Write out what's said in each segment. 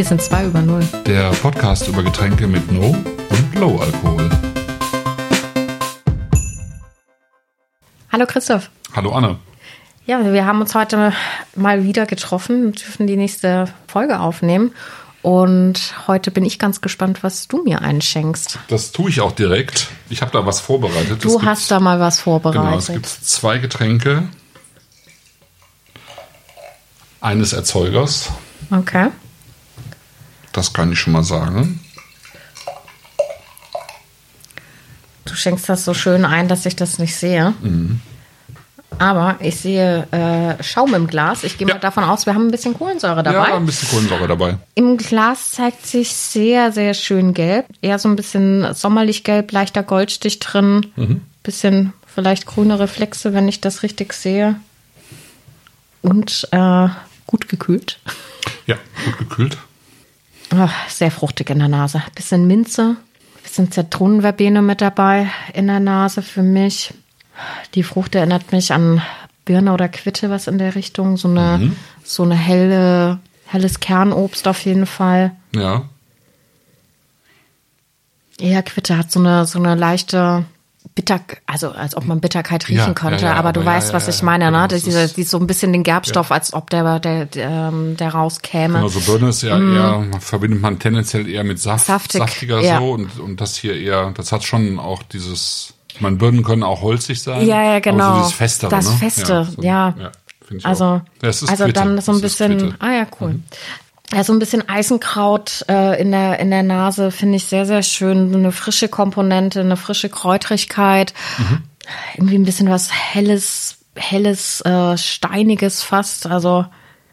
Wir sind 2 über 0. Der Podcast über Getränke mit No- und Low-Alkohol. Hallo Christoph. Hallo Anne. Ja, wir haben uns heute mal wieder getroffen und dürfen die nächste Folge aufnehmen. Und heute bin ich ganz gespannt, was du mir einschenkst. Das tue ich auch direkt. Ich habe da was vorbereitet. Du hast da mal was vorbereitet. Genau, es gibt 2 Getränke eines Erzeugers. Okay. Das kann ich schon mal sagen. Du schenkst das so schön ein, dass ich das nicht sehe. Mhm. Aber ich sehe Schaum im Glas. Ich gehe mal davon aus, wir haben ein bisschen Kohlensäure dabei. Ja, ein bisschen Kohlensäure dabei. Im Glas zeigt sich sehr, sehr schön gelb. Eher so ein bisschen sommerlich gelb, leichter Goldstich drin. Bisschen vielleicht grüne Reflexe, wenn ich das richtig sehe. Und gut gekühlt. Ja, gut gekühlt. Sehr fruchtig in der Nase. Bisschen Minze, bisschen Zitronenverbene mit dabei in der Nase für mich. Die Frucht erinnert mich an Birne oder Quitte, was in der Richtung. So eine helles Kernobst auf jeden Fall. Ja. Ja, Quitte hat so eine leichte also als ob man Bitterkeit riechen könnte. Aber du weißt, was ich meine, ne? Die ist so ein bisschen den Gerbstoff, als ob der rauskäme. Genau, so Birne ist ja eher, verbindet man tendenziell eher mit saftiger so. Und das hier eher, das hat schon auch dieses... Birnen können auch holzig sein. Ja, genau. Aber so dieses Festere, das ne? Feste, ja. Finde ich also, auch. Ja, es ist also Quitte. dann so ein bisschen, Quitte. ja, cool. Ja, so ein bisschen Eisenkraut in der Nase finde ich sehr, sehr schön. Eine frische Komponente, eine frische Kräutrigkeit. Irgendwie ein bisschen was Helles, Steiniges fast. Also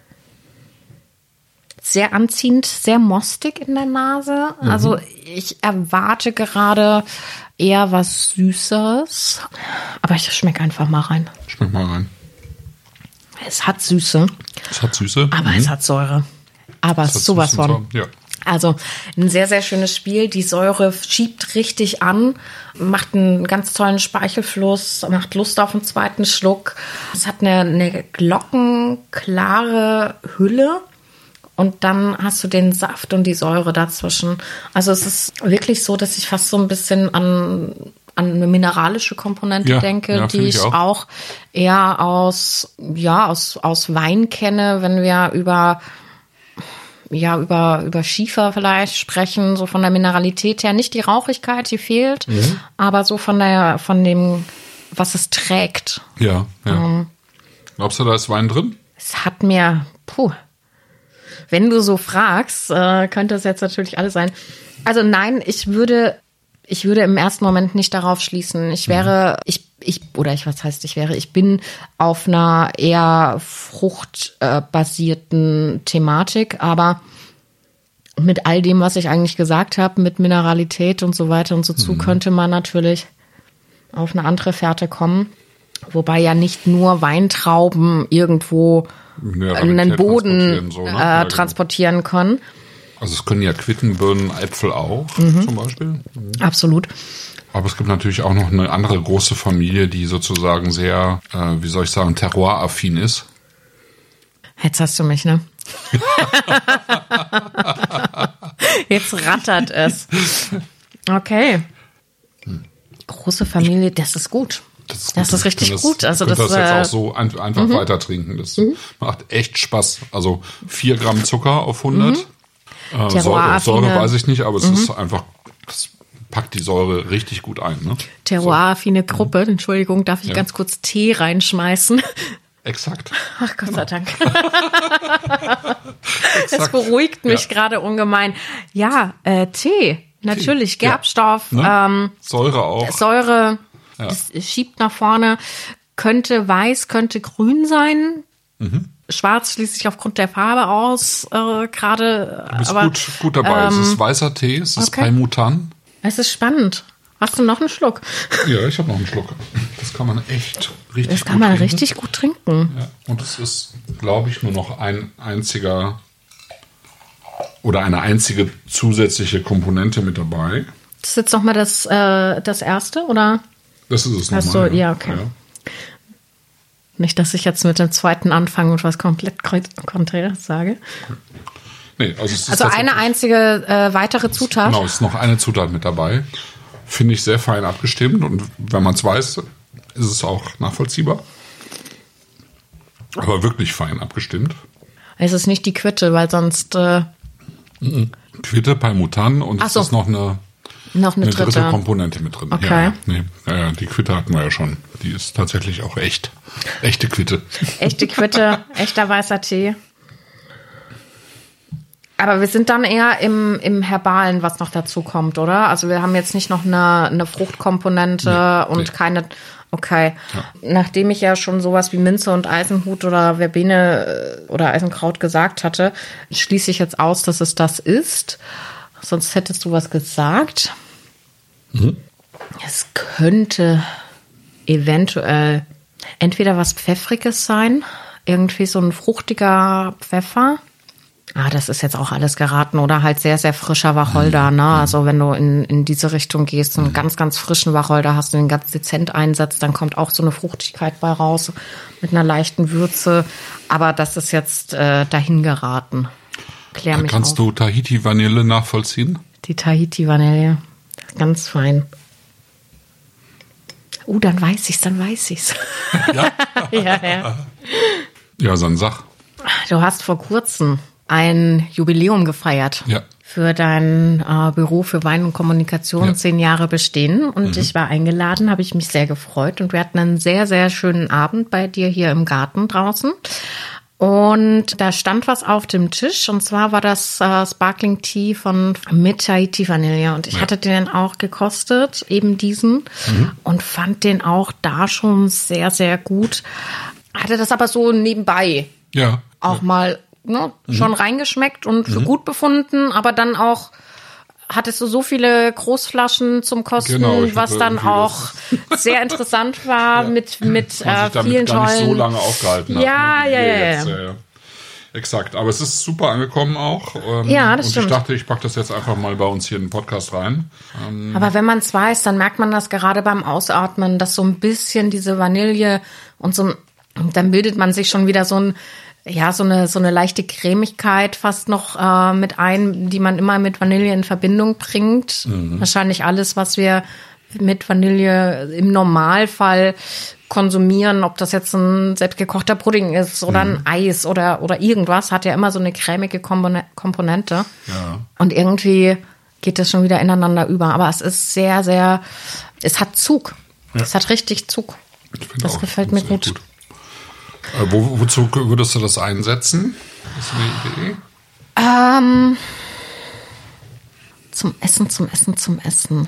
sehr anziehend, sehr mostig in der Nase. Also ich erwarte gerade eher was Süßeres. Aber ich schmecke einfach mal rein. Schmeck mal rein. Es hat Süße. Aber es hat Säure. Aber sowas von. Ja. Also ein sehr, sehr schönes Spiel. Die Säure schiebt richtig an, macht einen ganz tollen Speichelfluss, macht Lust auf einen zweiten Schluck. Es hat eine glockenklare Hülle. Und dann hast du den Saft und die Säure dazwischen. Also es ist wirklich so, dass ich fast so ein bisschen an eine mineralische Komponente denke, die ich auch eher aus Wein kenne, wenn wir über Schiefer vielleicht sprechen, so von der Mineralität her. Nicht die Rauchigkeit, die fehlt, aber so von dem, was es trägt. Ja. Glaubst du, da ist Wein drin? Es hat mir, wenn du so fragst, könnte es jetzt natürlich alles sein. Also nein, ich würde im ersten Moment nicht darauf schließen. Ich bin auf einer eher fruchtbasierten Thematik, aber mit all dem, was ich eigentlich gesagt habe, mit Mineralität und so weiter und so zu, könnte man natürlich auf eine andere Fährte kommen. Wobei ja nicht nur Weintrauben irgendwo einen Boden transportieren können. Also es können ja Quittenbirnen, Äpfel auch zum Beispiel. Absolut. Aber es gibt natürlich auch noch eine andere große Familie, die sozusagen sehr, terroir-affin ist. Jetzt hast du mich, ne? Jetzt rattert es. Okay. Große Familie, das ist gut. Das ist richtig gut. Also das jetzt auch so einfach weiter trinken. Das macht echt Spaß. Also 4 Gramm Zucker auf 100. Säure weiß ich nicht, aber es ist einfach, das packt die Säure richtig gut ein. Ne? Terroir-affine Gruppe, Entschuldigung, darf ich ganz kurz Tee reinschmeißen? Exakt. Ach Gott sei Dank. Das beruhigt mich gerade ungemein. Ja, Tee, natürlich, Gerbstoff. Ne? Säure auch. Säure. Ja. Es schiebt nach vorne, könnte weiß, könnte grün sein. Schwarz schließt sich aufgrund der Farbe aus, gerade. Du bist gut dabei. Es ist weißer Tee, es ist Palmutan. Es ist spannend. Hast du noch einen Schluck? Ja, ich habe noch einen Schluck. Das kann man echt richtig gut trinken. Ja. Und es ist, glaube ich, nur noch ein einziger oder eine einzige zusätzliche Komponente mit dabei. Das ist jetzt nochmal das erste, oder? Das ist es nochmal. Achso, ja, okay. Ja. Nicht, dass ich jetzt mit dem zweiten anfange und was komplett Konträres sage. Nee, also es ist eine einzige weitere Zutat? Genau, es ist noch eine Zutat mit dabei. Finde ich sehr fein abgestimmt und wenn man es weiß, ist es auch nachvollziehbar. Aber wirklich fein abgestimmt. Es ist nicht die Quitte, weil sonst... Quitte, Palmutan und es ist noch eine dritte Komponente mit drin. Okay. Ja, die Quitte hatten wir ja schon. Die ist tatsächlich auch echt. Echte Quitte. Echte Quitte, echter weißer Tee. Aber wir sind dann eher im Herbalen, was noch dazu kommt, oder? Also wir haben jetzt nicht noch eine Fruchtkomponente und keine... Okay. Ja. Nachdem ich ja schon sowas wie Minze und Eisenhut oder Verbene oder Eisenkraut gesagt hatte, schließe ich jetzt aus, dass es das ist. Sonst hättest du was gesagt. Es könnte eventuell entweder was Pfeffriges sein, irgendwie so ein fruchtiger Pfeffer. Das ist jetzt auch alles geraten. Oder halt sehr, sehr frischer Wacholder. Ne? Also wenn du in diese Richtung gehst, einen ganz, ganz frischen Wacholder hast, den ganz dezent einsetzt, dann kommt auch so eine Fruchtigkeit bei raus mit einer leichten Würze. Aber das ist jetzt dahin geraten. Klär mich Kannst du Tahiti-Vanille nachvollziehen? Die Tahiti-Vanille. Ganz fein. Dann weiß ich's. Ja? Ja. Ja, dann sag. Du hast vor kurzem ein Jubiläum gefeiert für dein Büro für Wein und Kommunikation, 10 Jahre bestehen. Und ich war eingeladen, habe ich mich sehr gefreut. Und wir hatten einen sehr, sehr schönen Abend bei dir hier im Garten draußen. Und da stand was auf dem Tisch. Und zwar war das Sparkling Tea mit Tahiti Vanille. Und ich hatte den auch gekostet, eben diesen. Und fand den auch da schon sehr, sehr gut. Hatte das aber so nebenbei auch mal schon reingeschmeckt und für gut befunden, aber dann auch hattest du so viele Großflaschen zum Kosten, was dann auch sehr interessant war mit vielen tollen... gar nicht so lange aufgehalten hat. Ja. Exakt, aber es ist super angekommen auch. Das stimmt. Ich dachte, ich packe das jetzt einfach mal bei uns hier in den Podcast rein. Aber wenn man es weiß, dann merkt man das gerade beim Ausatmen, dass so ein bisschen diese Vanille und dann bildet man sich schon wieder so eine leichte Cremigkeit fast noch mit ein, die man immer mit Vanille in Verbindung bringt. Wahrscheinlich alles, was wir mit Vanille im Normalfall konsumieren, ob das jetzt ein selbstgekochter Pudding ist oder ein Eis oder irgendwas, hat ja immer so eine cremige Komponente. Ja. Und irgendwie geht das schon wieder ineinander über. Aber es ist sehr, sehr, es hat Zug. Ja. Es hat richtig Zug. Das gefällt mir gut. Wozu würdest du das einsetzen? Ist eine Idee? Zum Essen.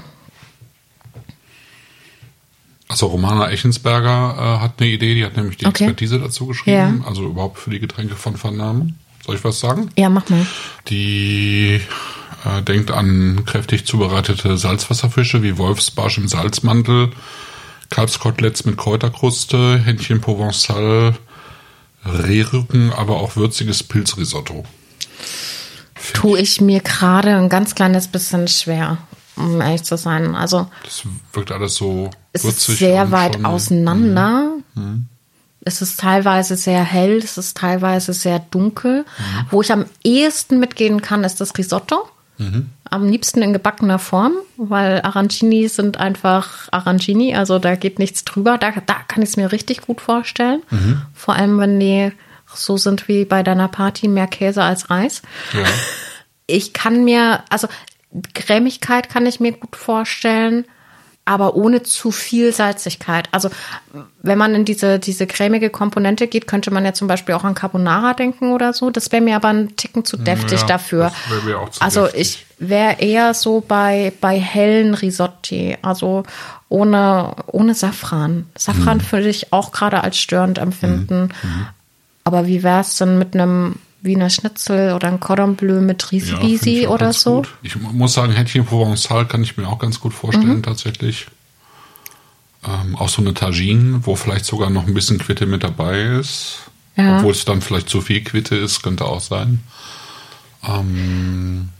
Also Romana Echensberger hat eine Idee, die hat nämlich die Expertise dazu geschrieben, also überhaupt für die Getränke von Van Namen. Soll ich was sagen? Ja, mach mal. Die denkt an kräftig zubereitete Salzwasserfische wie Wolfsbarsch im Salzmantel, Kalbskoteletts mit Kräuterkruste, Hähnchen Provençal, Rehrücken, aber auch würziges Pilzrisotto. Tue ich mir gerade ein ganz kleines bisschen schwer, um ehrlich zu sein. Also das wirkt alles so es würzig. Ist sehr weit auseinander. Es ist teilweise sehr hell, es ist teilweise sehr dunkel. Wo ich am ehesten mitgehen kann, ist das Risotto. Am liebsten in gebackener Form, weil Arancini sind einfach Arancini, also da geht nichts drüber. Da kann ich es mir richtig gut vorstellen. Vor allem, wenn die so sind wie bei deiner Party, mehr Käse als Reis. Ja. Ich kann Cremigkeit kann ich mir gut vorstellen, aber ohne zu viel Salzigkeit. Also wenn man in diese cremige Komponente geht, könnte man ja zum Beispiel auch an Carbonara denken oder so. Das wäre mir aber ein Ticken zu deftig dafür. Das wäre mir auch zu also deftig. Ich wäre eher so bei hellen Risotti, also ohne Safran. Safran würde ich auch gerade als störend empfinden. Aber wie wäre es denn mit einem Wiener Schnitzel oder ein Cordon Bleu mit Riesibisi oder so? Gut. Ich muss sagen, Hähnchen Provençal kann ich mir auch ganz gut vorstellen, tatsächlich. Auch so eine Tagine, wo vielleicht sogar noch ein bisschen Quitte mit dabei ist. Ja. Obwohl es dann vielleicht zu viel Quitte ist, könnte auch sein.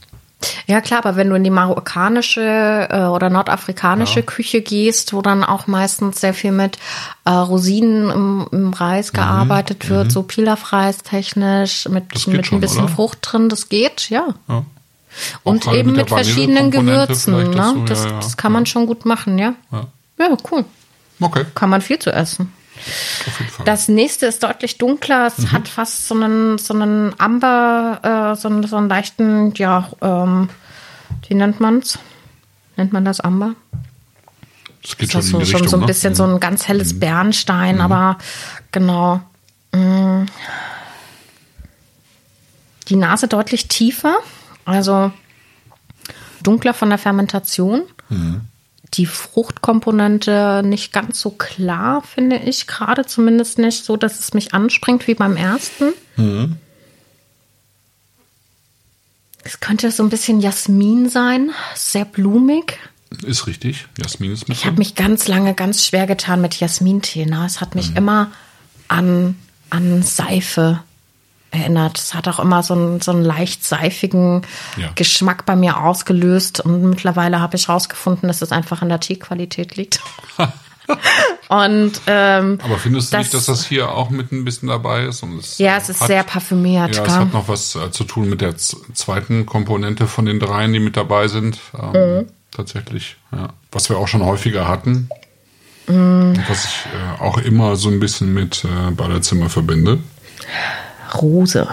Ja klar, aber wenn du in die marokkanische oder nordafrikanische Küche gehst, wo dann auch meistens sehr viel mit Rosinen im Reis gearbeitet wird, so Pilafreis technisch, mit ein bisschen Frucht drin, das geht, ja. Und eben mit verschiedenen Gewürzen, ne? Das kann man schon gut machen, ja. Ja, cool. Okay. Kann man viel zu essen. Auf jeden Fall. Das nächste ist deutlich dunkler. Es hat fast so einen Amber, so einen leichten, wie nennt man's? Nennt man das Amber? Das geht schon in die Richtung, so ein ne? bisschen so ein ganz helles Bernstein, aber genau. Die Nase deutlich tiefer, also dunkler von der Fermentation. Die Fruchtkomponente nicht ganz so klar, finde ich, gerade zumindest nicht so, dass es mich anspringt wie beim ersten. Es könnte so ein bisschen Jasmin sein, sehr blumig. Ist richtig, Jasmin ist mit. Ich habe mich ganz lange ganz schwer getan mit Jasmintee. Ne? Es hat mich immer an Seife erinnert. Es hat auch immer so einen leicht seifigen Geschmack bei mir ausgelöst. Und mittlerweile habe ich herausgefunden, dass es einfach an der Teequalität liegt. Und, aber findest du nicht, dass das hier auch mit ein bisschen dabei ist? Und es ist sehr parfümiert. Ja, es hat noch was zu tun mit der zweiten Komponente von den dreien, die mit dabei sind. Tatsächlich, ja. Was wir auch schon häufiger hatten. Was ich auch immer so ein bisschen mit Badezimmer verbinde. Rose.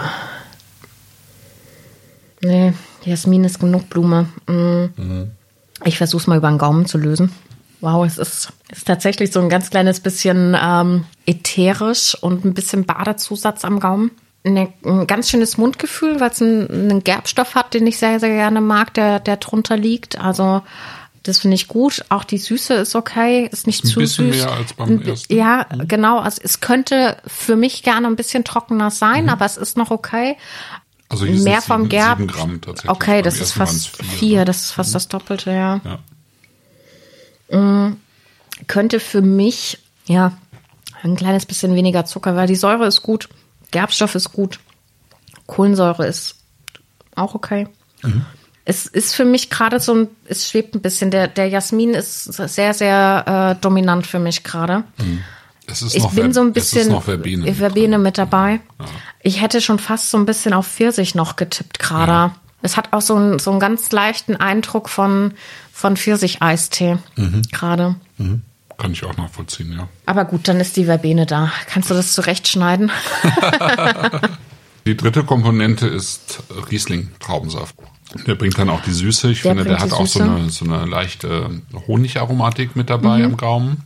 Nee, Jasmin ist genug Blume. Ich versuche es mal über den Gaumen zu lösen. Wow, es ist tatsächlich so ein ganz kleines bisschen ätherisch und ein bisschen Badezusatz am Gaumen. Ein ganz schönes Mundgefühl, weil es einen Gerbstoff hat, den ich sehr, sehr gerne mag, der drunter liegt. Also das finde ich gut. Auch die Süße ist okay, ist nicht zu süß. Ein bisschen mehr als beim ersten. Ja, genau. Also es könnte für mich gerne ein bisschen trockener sein, aber es ist noch okay. Also hier mehr vom Gerb. 7 Gramm tatsächlich. Okay, das ist fast 4. Das ist fast das Doppelte, ja. Könnte für mich, ein kleines bisschen weniger Zucker, weil die Säure ist gut, Gerbstoff ist gut, Kohlensäure ist auch okay. Es ist für mich gerade es schwebt ein bisschen. Der Jasmin ist sehr, sehr dominant für mich gerade. Ich bin so ein bisschen Verbene mit dabei. Ja. Ich hätte schon fast so ein bisschen auf Pfirsich noch getippt gerade. Ja. Es hat auch so einen ganz leichten Eindruck von Pfirsich-Eistee gerade. Kann ich auch nachvollziehen, ja. Aber gut, dann ist die Verbene da. Kannst du das zurechtschneiden? Die dritte Komponente ist Riesling-Traubensaft. Der bringt dann auch die Süße. Ich finde, der hat auch so eine leichte Honigaromatik mit dabei am Gaumen.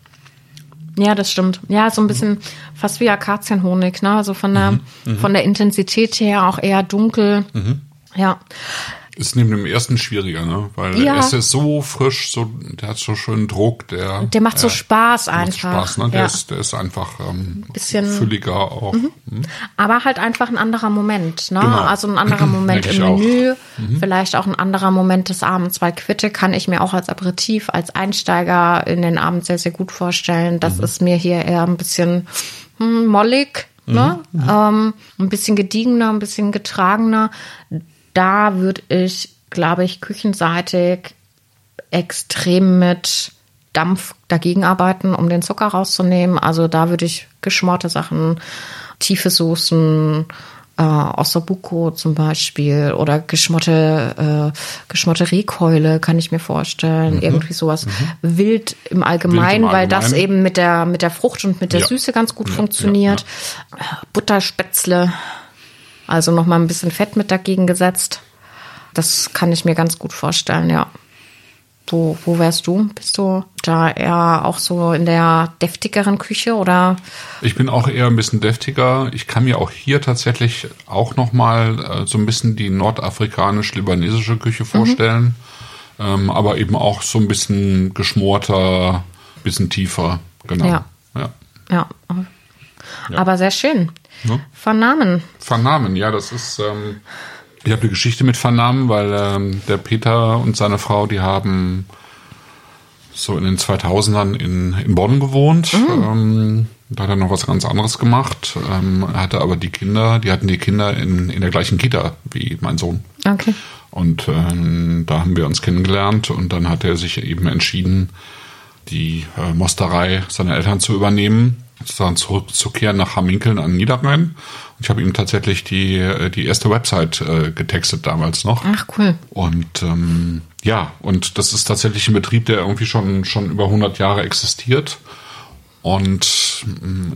Ja, das stimmt. Ja, so ein bisschen fast wie Akazienhonig, ne? Also von der Intensität her auch eher dunkel. Ja. Ist neben dem ersten schwieriger, ne? Weil der erste ist so frisch, der hat so schönen Druck, der macht so Spaß einfach. Macht Spaß, ne? Der ist einfach bisschen fülliger auch. Aber halt einfach ein anderer Moment, ne? Genau. Also ein anderer Moment im Menü, vielleicht auch ein anderer Moment des Abends, weil Quitte kann ich mir auch als Aperitif, als Einsteiger in den Abend sehr, sehr gut vorstellen. Das ist mir hier eher ein bisschen mollig, ne? Ein bisschen gediegener, ein bisschen getragener. Da würde ich, glaube ich, küchenseitig extrem mit Dampf dagegen arbeiten, um den Zucker rauszunehmen. Also da würde ich geschmorte Sachen, tiefe Soßen, Ossobuco zum Beispiel oder geschmorte Rehkeule kann ich mir vorstellen. Irgendwie sowas. Wild im Allgemeinen, weil das eben mit der Frucht und mit der Süße ganz gut funktioniert. Butterspätzle. Also nochmal ein bisschen Fett mit dagegen gesetzt. Das kann ich mir ganz gut vorstellen, ja. Wo wärst du? Bist du da eher auch so in der deftigeren Küche oder? Ich bin auch eher ein bisschen deftiger. Ich kann mir auch hier tatsächlich auch nochmal so ein bisschen die nordafrikanisch-libanesische Küche vorstellen. Aber eben auch so ein bisschen geschmorter, bisschen tiefer. Genau. Ja. Aber sehr schön. Ja. Vernamen, ja, das ist, ich habe eine Geschichte mit Vernamen, weil der Peter und seine Frau, die haben so in den 2000ern in Bonn gewohnt. Da hat er noch was ganz anderes gemacht. Er hatte aber die hatten die Kinder in der gleichen Kita wie mein Sohn. Okay. Und da haben wir uns kennengelernt und dann hat er sich eben entschieden, die Mosterei seiner Eltern zu übernehmen, sozusagen zurückzukehren nach Hamminkeln an Niederrhein. Und ich habe ihm tatsächlich die erste Website getextet damals noch. Ach, cool. Und und das ist tatsächlich ein Betrieb, der irgendwie schon über 100 Jahre existiert. Und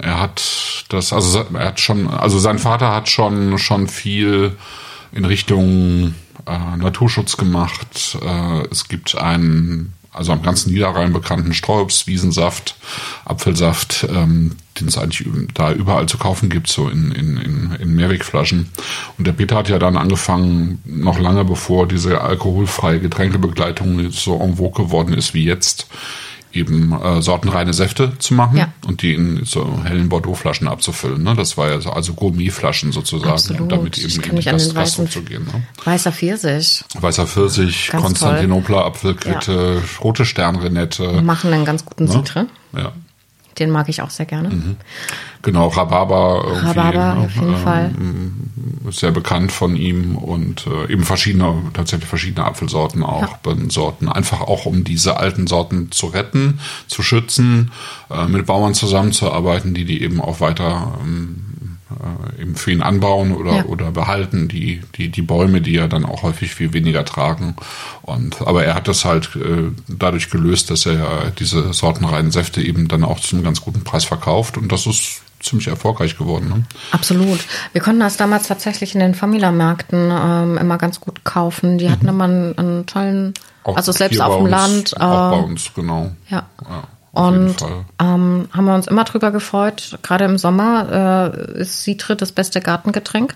sein Vater hat schon viel in Richtung Naturschutz gemacht. Es gibt am ganzen Niederrhein bekannten Streuobst, Wiesensaft, Apfelsaft, den es eigentlich da überall zu kaufen gibt, so in Mehrwegflaschen. Und der Peter hat ja dann angefangen, noch lange bevor diese alkoholfreie Getränkebegleitung so en vogue geworden ist wie jetzt, eben sortenreine Säfte zu machen und die in so hellen Bordeaux-Flaschen abzufüllen. Ne? Das war ja also Gourmet-Flaschen sozusagen, absolut. Damit eben in das Gastro zu gehen. Ne? Weißer Pfirsich. Weißer Pfirsich, ganz Konstantinopler Apfelquitte, rote Sternrenette. Machen einen ganz guten Citre. Ja. Den mag ich auch sehr gerne. Mhm. Genau, Rhabarber auf jeden Fall. Ist sehr bekannt von ihm und eben tatsächlich verschiedene Apfelsorten auch, Birnensorten. Einfach auch, um diese alten Sorten zu retten, zu schützen, mit Bauern zusammenzuarbeiten, die eben auch weiter eben für ihn anbauen oder behalten, die Bäume, die ja dann auch häufig viel weniger tragen. Aber er hat das halt dadurch gelöst, dass er diese sortenreinen Säfte eben dann auch zu einem ganz guten Preis verkauft und das ist ziemlich erfolgreich geworden. Ne? Absolut. Wir konnten das damals tatsächlich in den Famila-Märkten immer ganz gut kaufen. Die hatten immer einen tollen, also selbst auf dem Land. Auch bei uns, genau. Ja. Und haben wir uns immer drüber gefreut. Gerade im Sommer ist Citre das beste Gartengetränk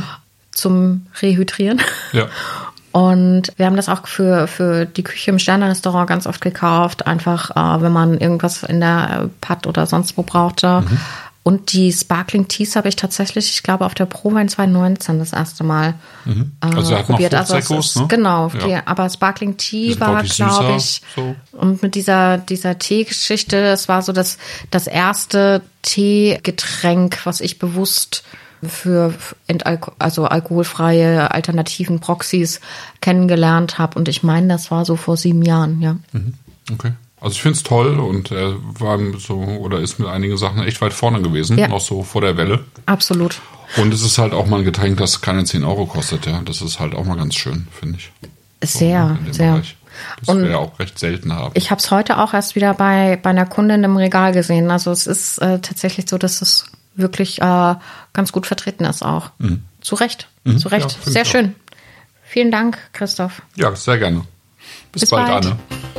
zum Rehydrieren. Ja. Und wir haben das auch für die Küche im Sterne-Restaurant ganz oft gekauft. Einfach, wenn man irgendwas in der Pad oder sonst wo brauchte. Und die Sparkling Teas habe ich tatsächlich, ich glaube, auf der ProWein 2019 das erste Mal also er hat probiert. Noch Fruchtsäckos, ne? Genau, aber Sparkling Tea war, glaube ich, so. Und mit dieser Teegeschichte, das war so das erste Teegetränk, was ich bewusst für alkoholfreie alternativen Proxys kennengelernt habe. Und ich meine, das war so vor 7 Jahren, ja. Okay. Also ich finde es toll und er ist mit einigen Sachen echt weit vorne gewesen, noch so vor der Welle. Absolut. Und es ist halt auch mal ein Getränk, das keine 10 Euro kostet, ja. Das ist halt auch mal ganz schön, finde ich. Sehr, sehr. Bereich. Das wir ja auch recht selten haben. Ich habe es heute auch erst wieder bei einer Kundin im Regal gesehen. Also es ist tatsächlich so, dass es wirklich ganz gut vertreten ist auch. Zu Recht. Zu Recht. Ja, sehr schön. Vielen Dank, Christoph. Ja, sehr gerne. Bis bald, Anne.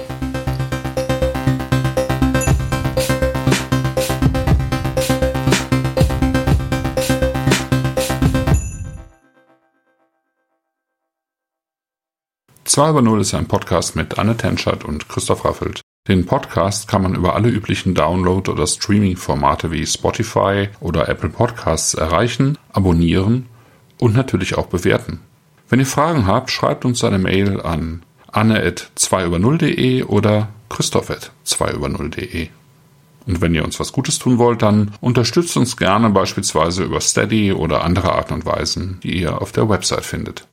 Zwei über Null ist ein Podcast mit Anne Tenschert und Christoph Raffelt. Den Podcast kann man über alle üblichen Download- oder Streaming-Formate wie Spotify oder Apple Podcasts erreichen, abonnieren und natürlich auch bewerten. Wenn ihr Fragen habt, schreibt uns eine Mail an anne@2über0.de oder christoph@2über0.de. Und wenn ihr uns was Gutes tun wollt, dann unterstützt uns gerne beispielsweise über Steady oder andere Arten und Weisen, die ihr auf der Website findet.